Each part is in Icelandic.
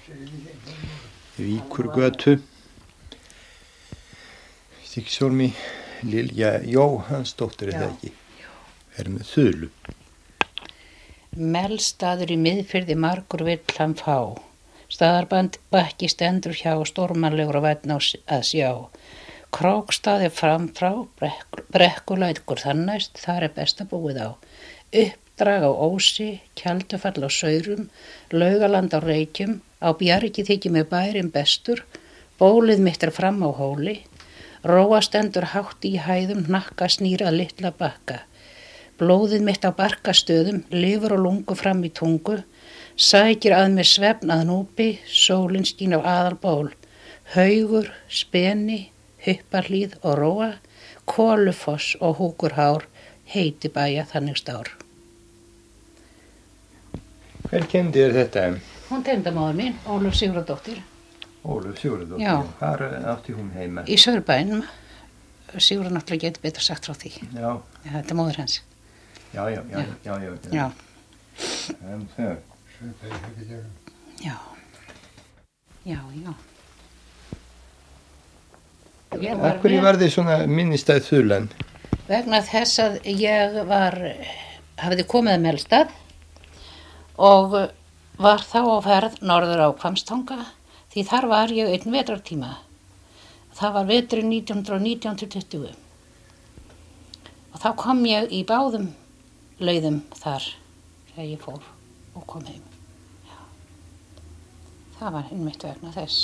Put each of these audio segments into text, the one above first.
Víkurgötu. Stíksólmi Lilja Jóhannsdóttir er það ekki. Er með þulu. Melstaður í Miðfirði margur vill hann fá. Staðarband bakki stendur hjá, stórmannlegur og vænn að sjá. Krókstaði framfrá, brekkulætkur þannæst, þar er besta búið á. Uppdrag á Ósi, Kjaldufall á Saurum, Laugaland á Reykjum, á Bjargi þykir með bærin bestur, bólið mitt er fram á hóli, róa stendur hátt í hæðum, hnakka snýr að litla bakka. Blóðið mitt á barkastöðum, lifur og lungu fram í tungu, sækir að mér svefn að núpi, sólin skín á aðalból, haugur, speni, hupparhlíð og róa, kólufoss og húkurhár, heiti bæja þannig stár. Hver kendi þetta? Hún tengdamóðir mín, Ólöf Sigurðardóttir. Ólöf Sigurðardóttir? Já. Hvar átti hún heima? Í Saurbænum. Sigurður náttúrulega getur betur sagt frá því. Já. Þetta er móðir hans. Já. Já. En þau? Já. Af hverju var þið svona minnistæð þulan? Vegna þess að ég hafði komið að Melstað og var þá á ferð norður á Hvammstanga, því þar var ég einn vetrartíma. Það var veturinn 1919-20. Og þá kom ég í báðum leiðum þar þegar ég fór og kom heim. Já. Það var einmitt vegna þess.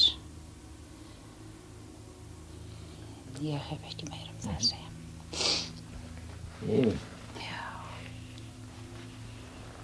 Ég hef ekki meira um það að segja.